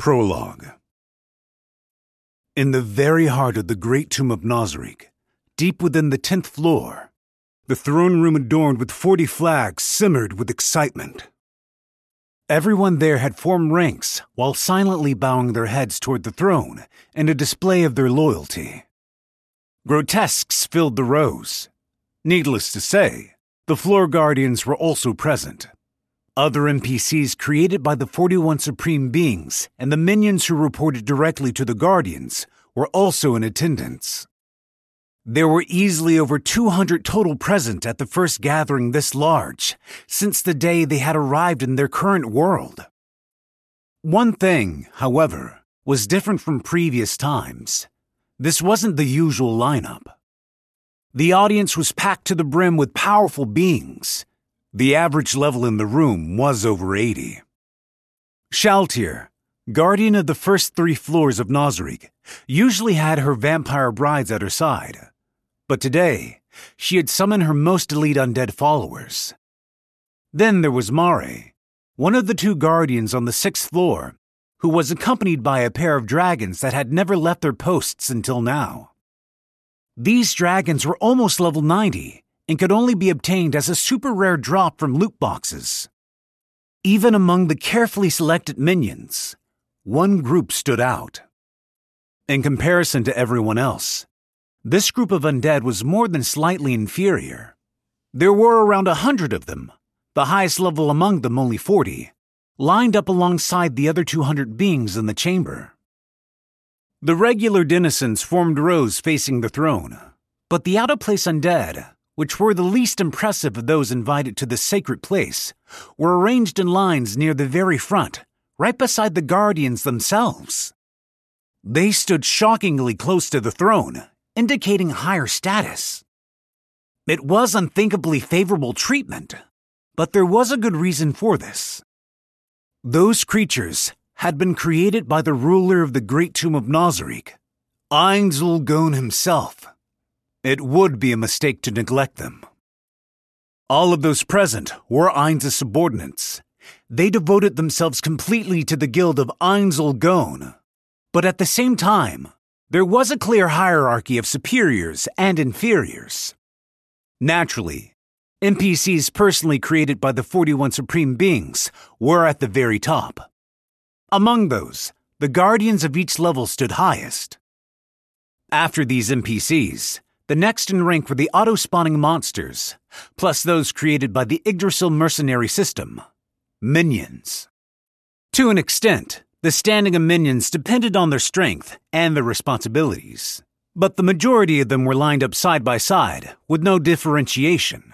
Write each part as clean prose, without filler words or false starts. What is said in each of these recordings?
Prologue. In the very heart of the great tomb of Nosric, deep within the 10th floor, the throne room adorned with 40 flags simmered with excitement. Everyone there had formed ranks while silently bowing their heads toward the throne in a display of their loyalty. Grotesques filled the rows. Needless to say, the floor guardians were also present. Other NPCs created by the 41 Supreme Beings and the minions who reported directly to the Guardians were also in attendance. There were easily over 200 total present at the first gathering this large, since the day they had arrived in their current world. One thing, however, was different from previous times. This wasn't the usual lineup. The audience was packed to the brim with powerful beings. The average level in the room was over 80. Shaltir, guardian of the first 3 floors of Nosric, usually had her vampire brides at her side. But today, she had summoned her most elite undead followers. Then there was Mare, one of the 2 guardians on the 6th floor, who was accompanied by a pair of dragons that had never left their posts until now. These dragons were almost level 90, and could only be obtained as a super rare drop from loot boxes. Even among the carefully selected minions, one group stood out. In comparison to everyone else, this group of undead was more than slightly inferior. There were around 100 of them, the highest level among them only 40, lined up alongside the other 200 beings in the chamber. The regular denizens formed rows facing the throne, but the out-of-place undead, which were the least impressive of those invited to the sacred place, were arranged in lines near the very front, right beside the guardians themselves. They stood shockingly close to the throne, indicating higher status. It was unthinkably favorable treatment, but there was a good reason for this. Those creatures had been created by the ruler of the Great Tomb of Nosric, Ainz-Ul-Gon himself. It would be a mistake to neglect them. All of those present were Ainz's subordinates. They devoted themselves completely to the guild of Ainz-Ul-Gon. But at the same time, there was a clear hierarchy of superiors and inferiors. Naturally, NPCs personally created by the 41 Supreme Beings were at the very top. Among those, the guardians of each level stood highest. After these NPCs, the next in rank were the auto-spawning monsters, plus those created by the Yggdrasil mercenary system, minions. To an extent, the standing of minions depended on their strength and their responsibilities, but the majority of them were lined up side by side with no differentiation.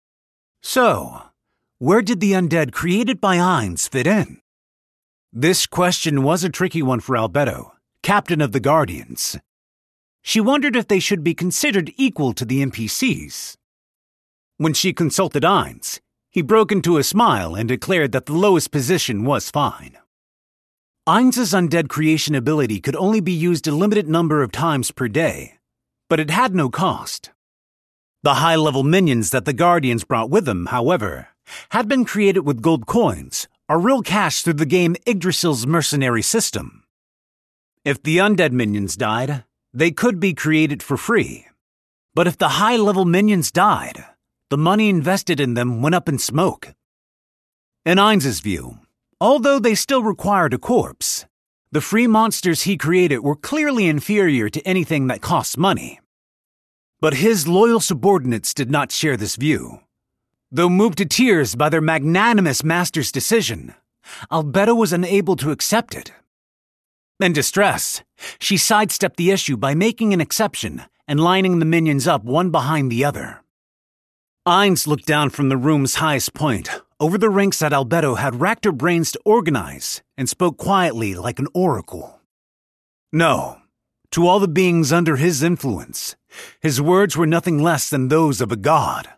So, where did the undead created by Ainz fit in? This question was a tricky one for Albedo, captain of the Guardians. She wondered if they should be considered equal to the NPCs. When she consulted Ainz, he broke into a smile and declared that the lowest position was fine. Ainz's undead creation ability could only be used a limited number of times per day, but it had no cost. The high-level minions that the Guardians brought with them, however, had been created with gold coins, or real cash through the game Yggdrasil's mercenary system. If the undead minions died, they could be created for free. But if the high-level minions died, the money invested in them went up in smoke. In Ainz's view, although they still required a corpse, the free monsters he created were clearly inferior to anything that costs money. But his loyal subordinates did not share this view. Though moved to tears by their magnanimous master's decision, Albedo was unable to accept it. In distress, she sidestepped the issue by making an exception and lining the minions up one behind the other. Ainz looked down from the room's highest point, over the ranks that Albedo had racked her brains to organize, and spoke quietly like an oracle. No, to all the beings under his influence, his words were nothing less than those of a god.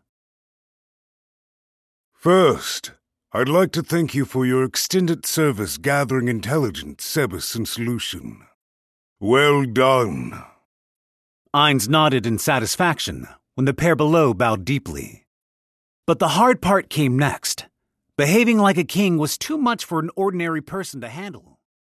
First, I'd like to thank you for your extended service gathering intelligence, Sebas and Solution. Well done. Ainz nodded in satisfaction when the pair below bowed deeply. But the hard part came next. Behaving like a king was too much for an ordinary person to handle.